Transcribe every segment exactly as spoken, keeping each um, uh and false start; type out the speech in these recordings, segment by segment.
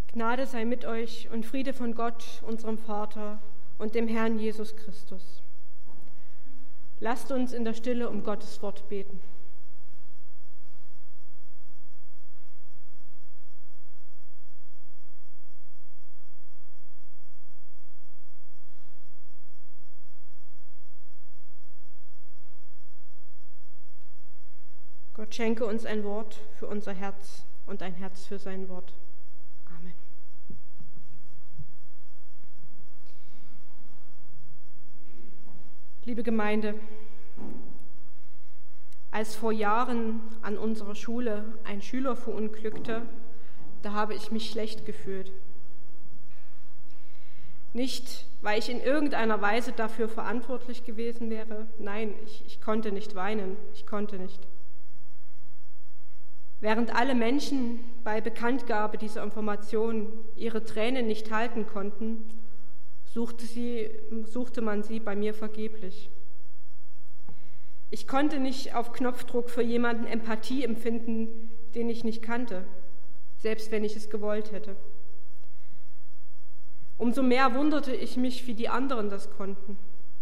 Gnade sei mit euch und Friede von Gott, unserem Vater und dem Herrn Jesus Christus. Lasst uns in der Stille um Gottes Wort beten. Gott schenke uns ein Wort für unser Herz und ein Herz für sein Wort. Amen. Liebe Gemeinde, als vor Jahren an unserer Schule ein Schüler verunglückte, da habe ich mich schlecht gefühlt. Nicht, weil ich in irgendeiner Weise dafür verantwortlich gewesen wäre. Nein, ich, ich konnte nicht weinen, ich konnte nicht. Während alle Menschen bei Bekanntgabe dieser Information ihre Tränen nicht halten konnten, suchte, sie, suchte man sie bei mir vergeblich. Ich konnte nicht auf Knopfdruck für jemanden Empathie empfinden, den ich nicht kannte, selbst wenn ich es gewollt hätte. Umso mehr wunderte ich mich, wie die anderen das konnten.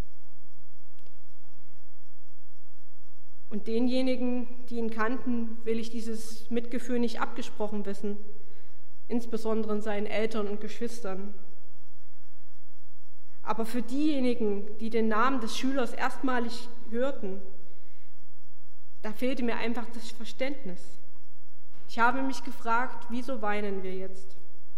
Und denjenigen, die ihn kannten, will ich dieses Mitgefühl nicht abgesprochen wissen, insbesondere seinen Eltern und Geschwistern. Aber für diejenigen, die den Namen des Schülers erstmalig hörten, da fehlte mir einfach das Verständnis. Ich habe mich gefragt, wieso weinen wir jetzt?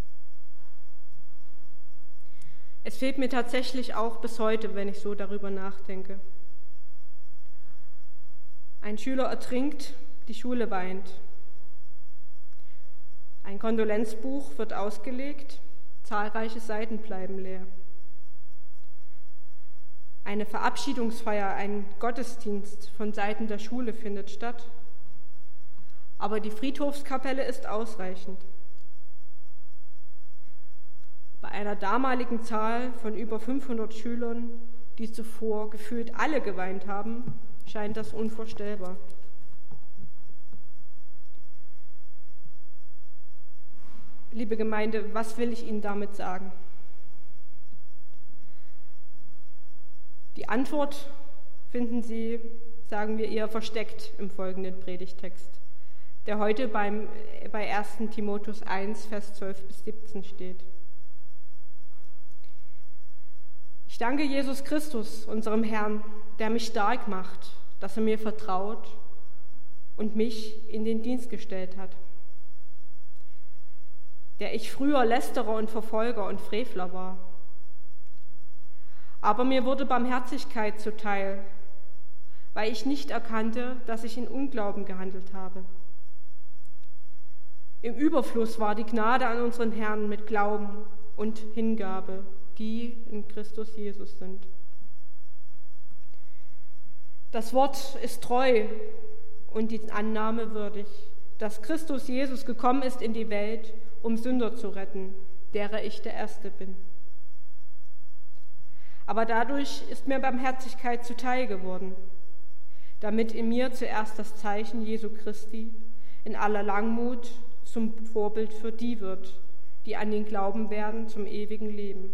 Es fehlt mir tatsächlich auch bis heute, wenn ich so darüber nachdenke. Ein Schüler ertrinkt, die Schule weint. Ein Kondolenzbuch wird ausgelegt, zahlreiche Seiten bleiben leer. Eine Verabschiedungsfeier, ein Gottesdienst von Seiten der Schule findet statt. Aber die Friedhofskapelle ist ausreichend. Bei einer damaligen Zahl von über fünfhundert Schülern, die zuvor gefühlt alle geweint haben, scheint das unvorstellbar. Liebe Gemeinde, was will ich Ihnen damit sagen? Die Antwort finden Sie, sagen wir, eher versteckt im folgenden Predigtext, der heute beim, bei ersten Timotheus eins, Vers zwölf bis siebzehn steht. Ich danke Jesus Christus, unserem Herrn, der mich stark macht, dass er mir vertraut und mich in den Dienst gestellt hat. Der ich früher Lästerer und Verfolger und Frevler war. Aber mir wurde Barmherzigkeit zuteil, weil ich nicht erkannte, dass ich in Unglauben gehandelt habe. Im Überfluss war die Gnade an unseren Herrn mit Glauben und Hingabe, die in Christus Jesus sind. Das Wort ist treu und die Annahme würdig, dass Christus Jesus gekommen ist in die Welt, um Sünder zu retten, derer ich der Erste bin. Aber dadurch ist mir Barmherzigkeit zuteil geworden, damit in mir zuerst das Zeichen Jesu Christi in aller Langmut zum Vorbild für die wird, die an ihn glauben werden zum ewigen Leben.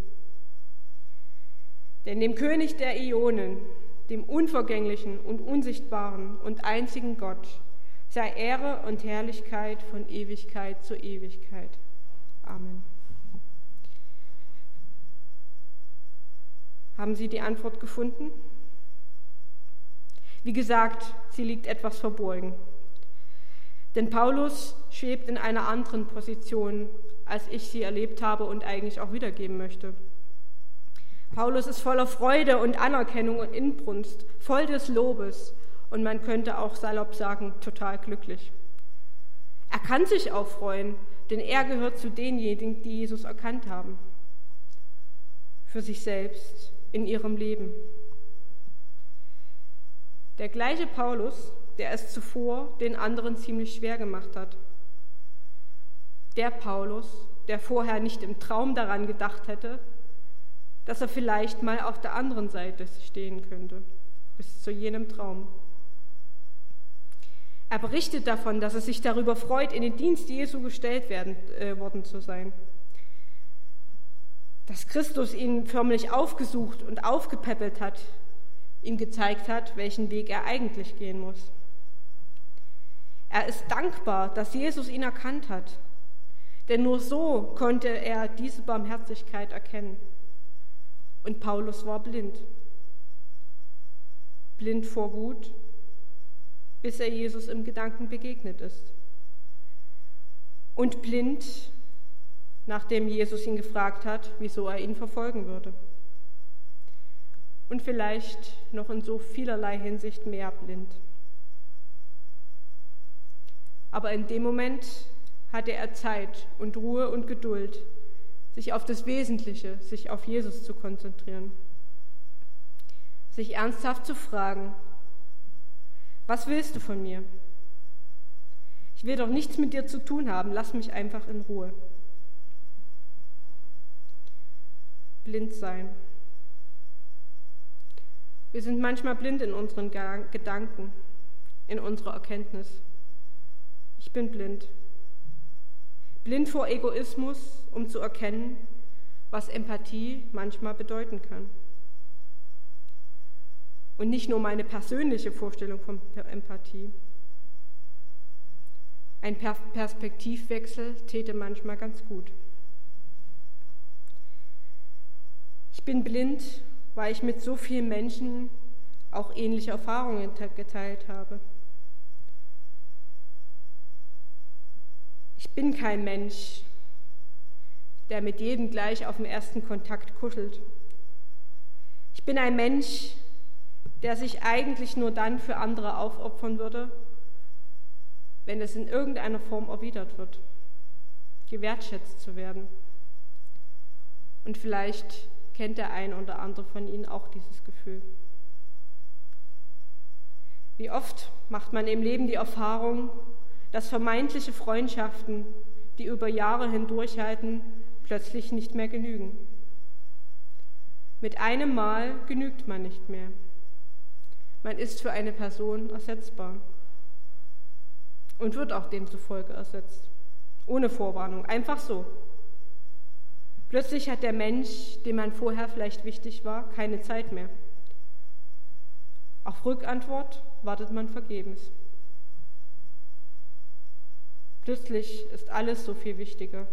Denn dem König der Äonen, dem unvergänglichen und unsichtbaren und einzigen Gott, sei Ehre und Herrlichkeit von Ewigkeit zu Ewigkeit. Amen. Haben Sie die Antwort gefunden? Wie gesagt, sie liegt etwas verborgen. Denn Paulus schwebt in einer anderen Position, als ich sie erlebt habe und eigentlich auch wiedergeben möchte. Paulus ist voller Freude und Anerkennung und Inbrunst, voll des Lobes und man könnte auch salopp sagen, total glücklich. Er kann sich auch freuen, denn er gehört zu denjenigen, die Jesus erkannt haben, für sich selbst in ihrem Leben. Der gleiche Paulus, der es zuvor den anderen ziemlich schwer gemacht hat. Der Paulus, der vorher nicht im Traum daran gedacht hätte, dass er vielleicht mal auf der anderen Seite stehen könnte, bis zu jenem Traum. Er berichtet davon, dass er sich darüber freut, in den Dienst Jesu gestellt werden, äh, worden zu sein. dass Christus ihn förmlich aufgesucht und aufgepäppelt hat, ihm gezeigt hat, welchen Weg er eigentlich gehen muss. Er ist dankbar, dass Jesus ihn erkannt hat, denn nur so konnte er diese Barmherzigkeit erkennen. Und Paulus war blind. Blind vor Wut, bis er Jesus im Gedanken begegnet ist. Und blind, nachdem Jesus ihn gefragt hat, wieso er ihn verfolgen würde. Und vielleicht noch in so vielerlei Hinsicht mehr blind. Aber in dem Moment hatte er Zeit und Ruhe und Geduld, sich auf das Wesentliche, sich auf Jesus zu konzentrieren. Sich ernsthaft zu fragen, was willst du von mir? Ich will doch nichts mit dir zu tun haben, lass mich einfach in Ruhe. Blind sein. Wir sind manchmal blind in unseren Gedanken, in unserer Erkenntnis. Ich bin blind. Blind vor Egoismus, um zu erkennen, was Empathie manchmal bedeuten kann. Und nicht nur meine persönliche Vorstellung von Empathie. Ein Perspektivwechsel täte manchmal ganz gut. Ich bin blind, weil ich mit so vielen Menschen auch ähnliche Erfahrungen geteilt habe. Ich bin kein Mensch, der mit jedem gleich auf den ersten Kontakt kuschelt. Ich bin ein Mensch, der sich eigentlich nur dann für andere aufopfern würde, wenn es in irgendeiner Form erwidert wird, gewertschätzt zu werden. Und vielleicht kennt der ein oder andere von Ihnen auch dieses Gefühl. Wie oft macht man im Leben die Erfahrung, dass vermeintliche Freundschaften, die über Jahre hindurchhalten, plötzlich nicht mehr genügen. Mit einem Mal genügt man nicht mehr. Man ist für eine Person ersetzbar und wird auch demzufolge ersetzt, ohne Vorwarnung, einfach so. Plötzlich hat der Mensch, dem man vorher vielleicht wichtig war, keine Zeit mehr. Auf Rückantwort wartet man vergebens. Plötzlich ist alles so viel wichtiger.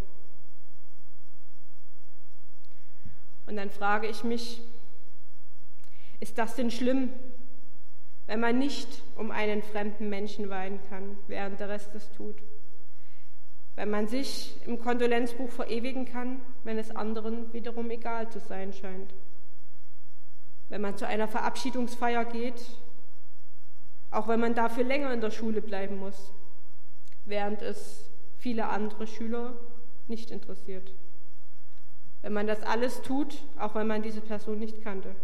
Und dann frage ich mich, ist das denn schlimm, wenn man nicht um einen fremden Menschen weinen kann, während der Rest es tut? Wenn man sich im Kondolenzbuch verewigen kann, wenn es anderen wiederum egal zu sein scheint? Wenn man zu einer Verabschiedungsfeier geht, auch wenn man dafür länger in der Schule bleiben muss, während es viele andere Schüler nicht interessiert. Wenn man das alles tut, auch wenn man diese Person nicht kannte.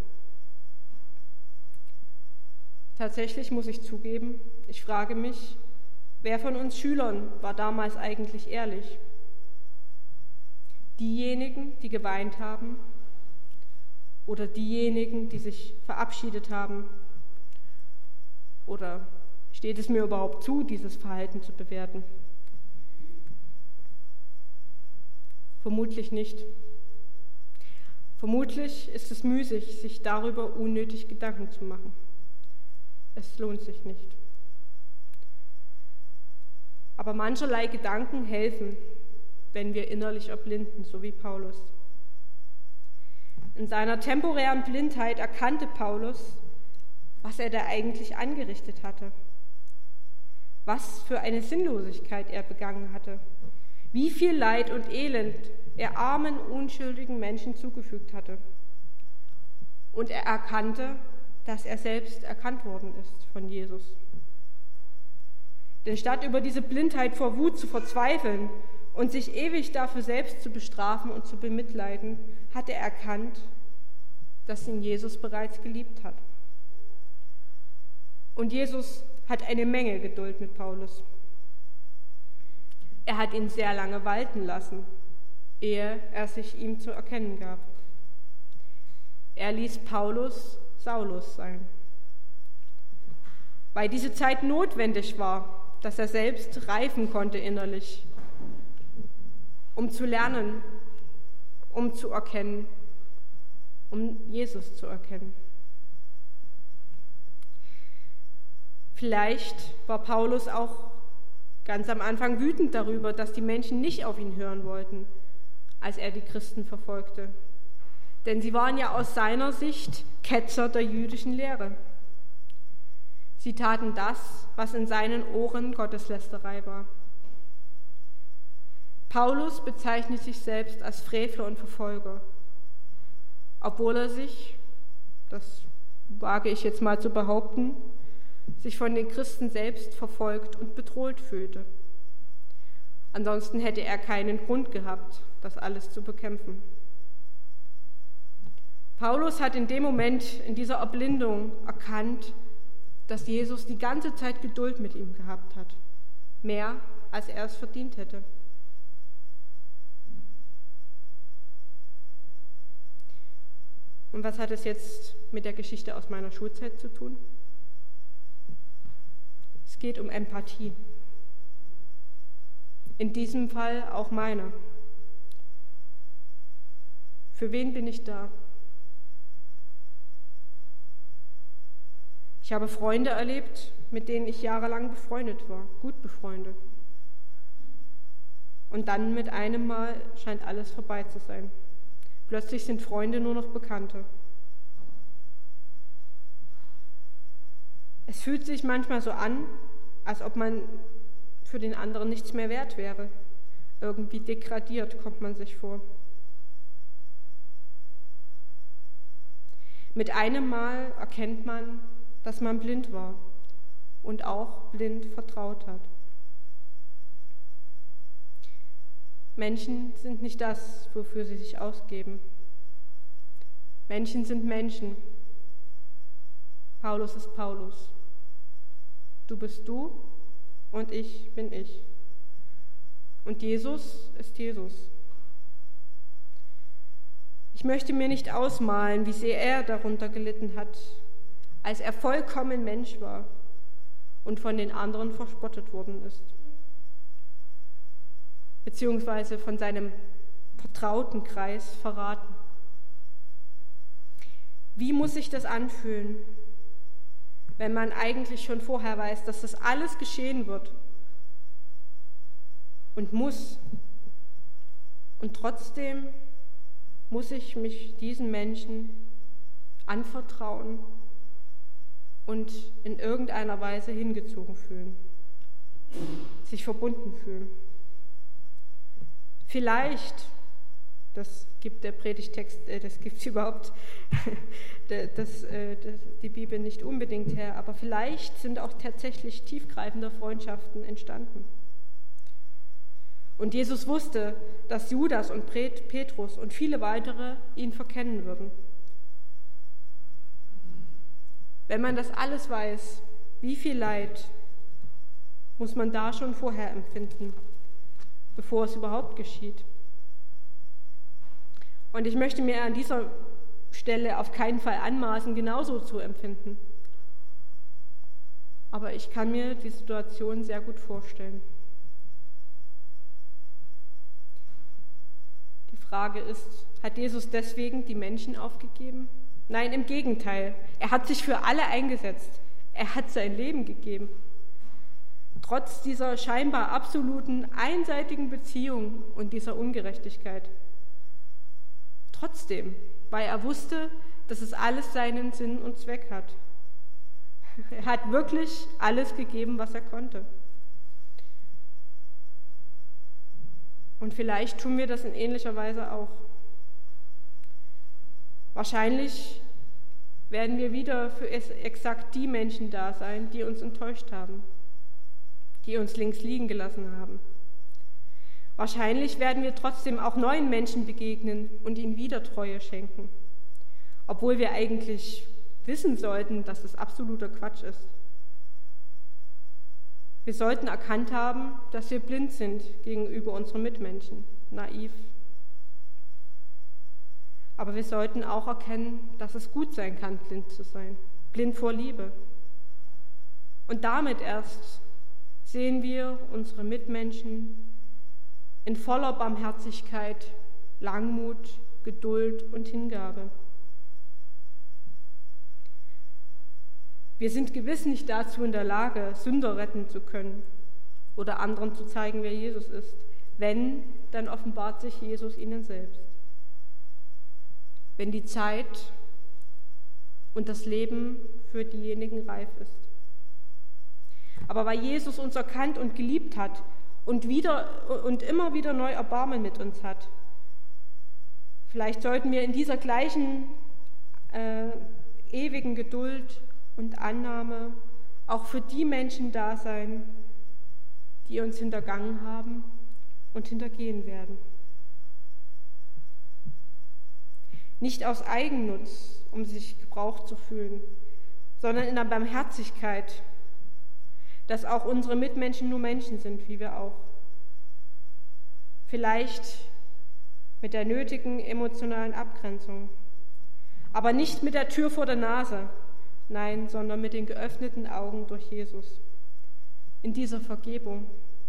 Tatsächlich muss ich zugeben, ich frage mich, wer von uns Schülern war damals eigentlich ehrlich? Diejenigen, die geweint haben oder diejenigen, die sich verabschiedet haben? Oder steht es mir überhaupt zu, dieses Verhalten zu bewerten? Vermutlich nicht. Vermutlich ist es müßig, sich darüber unnötig Gedanken zu machen. Es lohnt sich nicht. Aber mancherlei Gedanken helfen, wenn wir innerlich erblinden, so wie Paulus. In seiner temporären Blindheit erkannte Paulus, was er da eigentlich angerichtet hatte, was für eine Sinnlosigkeit er begangen hatte, wie viel Leid und Elend er armen, unschuldigen Menschen zugefügt hatte. Und er erkannte, dass er selbst erkannt worden ist von Jesus. Denn statt über diese Blindheit vor Wut zu verzweifeln und sich ewig dafür selbst zu bestrafen und zu bemitleiden, hat er erkannt, dass ihn Jesus bereits geliebt hat. Und Jesus hat eine Menge Geduld mit Paulus. Er hat ihn sehr lange walten lassen, ehe er sich ihm zu erkennen gab. Er ließ Paulus Saulus sein, weil diese Zeit notwendig war, dass er selbst reifen konnte innerlich, um zu lernen, um zu erkennen, um Jesus zu erkennen. Vielleicht war Paulus auch ganz am Anfang wütend darüber, dass die Menschen nicht auf ihn hören wollten, als er die Christen verfolgte. Denn sie waren ja aus seiner Sicht Ketzer der jüdischen Lehre. Sie taten das, was in seinen Ohren Gotteslästerei war. Paulus bezeichnet sich selbst als Frevler und Verfolger, obwohl er sich, das wage ich jetzt mal zu behaupten, sich von den Christen selbst verfolgt und bedroht fühlte. Ansonsten hätte er keinen Grund gehabt, das alles zu bekämpfen. Paulus hat in dem Moment, in dieser Erblindung, erkannt, dass Jesus die ganze Zeit Geduld mit ihm gehabt hat, mehr als er es verdient hätte. Und was hat es jetzt mit der Geschichte aus meiner Schulzeit zu tun? Es geht um Empathie. In diesem Fall auch meine. Für wen bin ich da? Ich habe Freunde erlebt, mit denen ich jahrelang befreundet war, gut befreundet. Und dann mit einem Mal scheint alles vorbei zu sein. Plötzlich sind Freunde nur noch Bekannte. Es fühlt sich manchmal so an, als ob man für den anderen nichts mehr wert wäre. Irgendwie degradiert kommt man sich vor. Mit einem Mal erkennt man, dass man blind war und auch blind vertraut hat. Menschen sind nicht das, wofür sie sich ausgeben. Menschen sind Menschen. Paulus ist Paulus. Du bist du und ich bin ich. Und Jesus ist Jesus. Ich möchte mir nicht ausmalen, wie sehr er darunter gelitten hat, als er vollkommen Mensch war und von den anderen verspottet worden ist, beziehungsweise von seinem vertrauten Kreis verraten. Wie muss sich das anfühlen, wenn man eigentlich schon vorher weiß, dass das alles geschehen wird und muss? Und trotzdem muss ich mich diesen Menschen anvertrauen und in irgendeiner Weise hingezogen fühlen, sich verbunden fühlen. Vielleicht, das gibt der Predigtext, äh, das gibt es überhaupt, das, äh, das, die Bibel nicht unbedingt her, aber vielleicht sind auch tatsächlich tiefgreifende Freundschaften entstanden. Und Jesus wusste, dass Judas und Petrus und viele weitere ihn verkennen würden. Wenn man das alles weiß, wie viel Leid muss man da schon vorher empfinden, bevor es überhaupt geschieht? Und ich möchte mir an dieser Stelle auf keinen Fall anmaßen, genauso zu empfinden. Aber ich kann mir die Situation sehr gut vorstellen. Die Frage ist, hat Jesus deswegen die Menschen aufgegeben? Nein, im Gegenteil. Er hat sich für alle eingesetzt. Er hat sein Leben gegeben. Trotz dieser scheinbar absoluten einseitigen Beziehung und dieser Ungerechtigkeit. Trotzdem, weil er wusste, dass es alles seinen Sinn und Zweck hat. Er hat wirklich alles gegeben, was er konnte. Und vielleicht tun wir das in ähnlicher Weise auch. Wahrscheinlich werden wir wieder für exakt die Menschen da sein, die uns enttäuscht haben, die uns links liegen gelassen haben. Wahrscheinlich werden wir trotzdem auch neuen Menschen begegnen und ihnen wieder Treue schenken, obwohl wir eigentlich wissen sollten, dass das absoluter Quatsch ist. Wir sollten erkannt haben, dass wir blind sind gegenüber unseren Mitmenschen, naiv. Aber wir sollten auch erkennen, dass es gut sein kann, blind zu sein, blind vor Liebe. Und damit erst sehen wir unsere Mitmenschen in voller Barmherzigkeit, Langmut Geduld und Hingabe. Wir sind gewiss nicht dazu in der Lage, Sünder retten zu können oder anderen zu zeigen, wer Jesus ist. Wenn, dann offenbart sich Jesus ihnen selbst. Wenn die Zeit und das Leben für diejenigen reif ist. Aber weil Jesus uns erkannt und geliebt hat und, wieder, und immer wieder neu Erbarmen mit uns hat, vielleicht sollten wir in dieser gleichen äh, ewigen Geduld und Annahme auch für die Menschen da sein, die uns hintergangen haben und hintergehen werden. Nicht aus Eigennutz, um sich gebraucht zu fühlen, sondern in der Barmherzigkeit, dass auch unsere Mitmenschen nur Menschen sind, wie wir auch. Vielleicht mit der nötigen emotionalen Abgrenzung, aber nicht mit der Tür vor der Nase, nein, sondern mit den geöffneten Augen durch Jesus, in dieser Vergebung.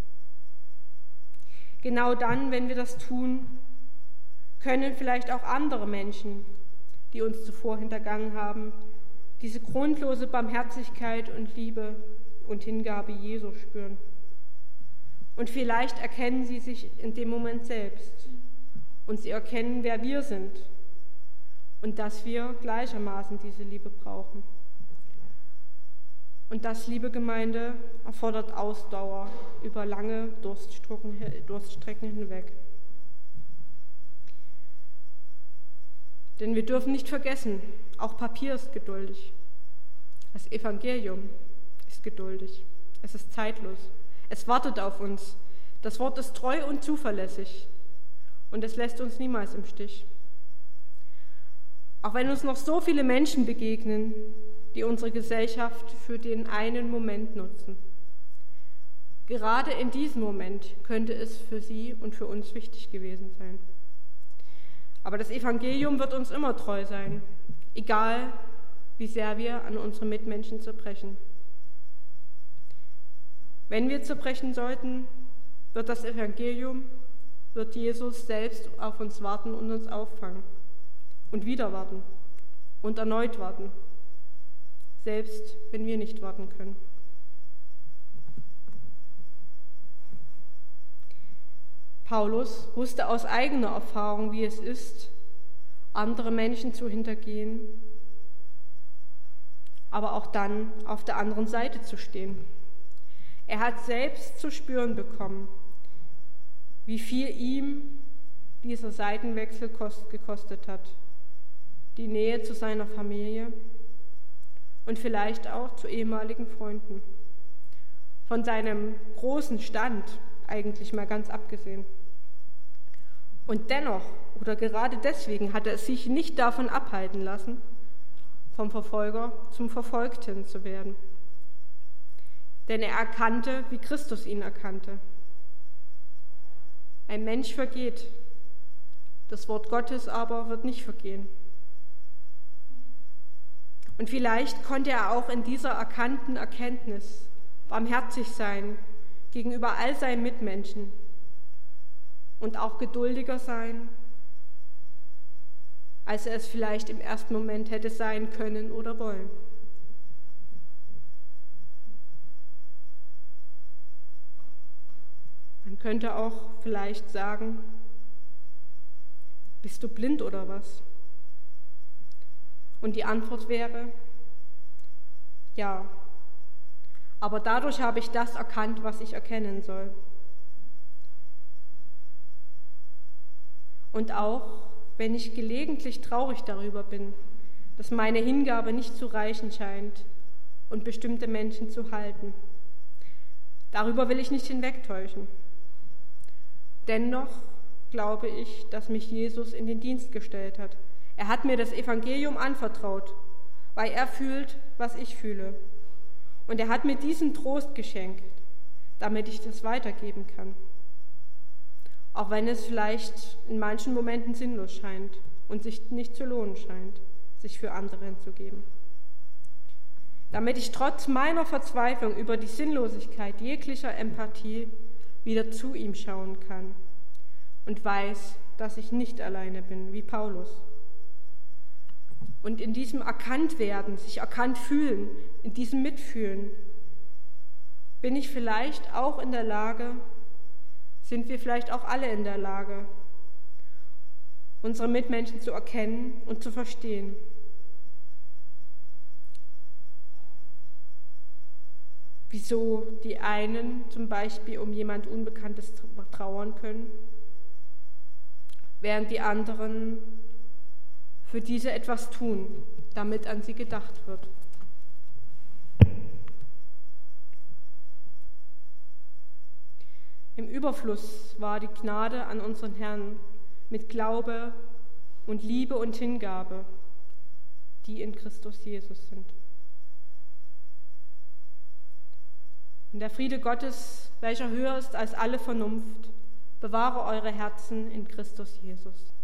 Genau dann, wenn wir das tun, können vielleicht auch andere Menschen, die uns zuvor hintergangen haben, diese grundlose Barmherzigkeit und Liebe und Hingabe Jesu spüren. Und vielleicht erkennen sie sich in dem Moment selbst und sie erkennen, wer wir sind und dass wir gleichermaßen diese Liebe brauchen. Und das, liebe Gemeinde, erfordert Ausdauer über lange Durststrecken hinweg. Denn wir dürfen nicht vergessen, auch Papier ist geduldig. Das Evangelium ist geduldig. Es ist zeitlos. Es wartet auf uns. Das Wort ist treu und zuverlässig. Und es lässt uns niemals im Stich. Auch wenn uns noch so viele Menschen begegnen, die unsere Gesellschaft für den einen Moment nutzen. Gerade in diesem Moment könnte es für sie und für uns wichtig gewesen sein. Aber das Evangelium wird uns immer treu sein, egal wie sehr wir an unsere Mitmenschen zerbrechen. Wenn wir zerbrechen sollten, wird das Evangelium, wird Jesus selbst auf uns warten und uns auffangen und wieder warten und erneut warten, selbst wenn wir nicht warten können. Paulus wusste aus eigener Erfahrung, wie es ist, andere Menschen zu hintergehen, aber auch dann auf der anderen Seite zu stehen. Er hat selbst zu spüren bekommen, wie viel ihm dieser Seitenwechsel gekostet hat, die Nähe zu seiner Familie und vielleicht auch zu ehemaligen Freunden, von seinem großen Stand eigentlich mal ganz abgesehen. Und dennoch, oder gerade deswegen, hat er sich nicht davon abhalten lassen, vom Verfolger zum Verfolgten zu werden. Denn er erkannte, wie Christus ihn erkannte. Ein Mensch vergeht, das Wort Gottes aber wird nicht vergehen. Und vielleicht konnte er auch in dieser erkannten Erkenntnis barmherzig sein gegenüber all seinen Mitmenschen und auch geduldiger sein, als er es vielleicht im ersten Moment hätte sein können oder wollen. Man könnte auch vielleicht sagen, bist du blind oder was? Und die Antwort wäre, ja, aber dadurch habe ich das erkannt, was ich erkennen soll. Und auch, wenn ich gelegentlich traurig darüber bin, dass meine Hingabe nicht zu reichen scheint und bestimmte Menschen zu halten. Darüber will ich nicht hinwegtäuschen. Dennoch glaube ich, dass mich Jesus in den Dienst gestellt hat. Er hat mir das Evangelium anvertraut, weil er fühlt, was ich fühle. Und er hat mir diesen Trost geschenkt, damit ich das weitergeben kann. Auch wenn es vielleicht in manchen Momenten sinnlos scheint und sich nicht zu lohnen scheint, sich für andere hinzugeben. Damit ich trotz meiner Verzweiflung über die Sinnlosigkeit jeglicher Empathie wieder zu ihm schauen kann und weiß, dass ich nicht alleine bin, wie Paulus. Und in diesem Erkanntwerden, sich erkannt fühlen, in diesem Mitfühlen, bin ich vielleicht auch in der Lage, sind wir vielleicht auch alle in der Lage, unsere Mitmenschen zu erkennen und zu verstehen. Wieso die einen zum Beispiel um jemand Unbekanntes trauern können, während die anderen für diese etwas tun, damit an sie gedacht wird. Im Überfluss war die Gnade an unseren Herrn mit Glaube und Liebe und Hingabe, die in Christus Jesus sind. Und der Friede Gottes, welcher höher ist als alle Vernunft, bewahre eure Herzen in Christus Jesus.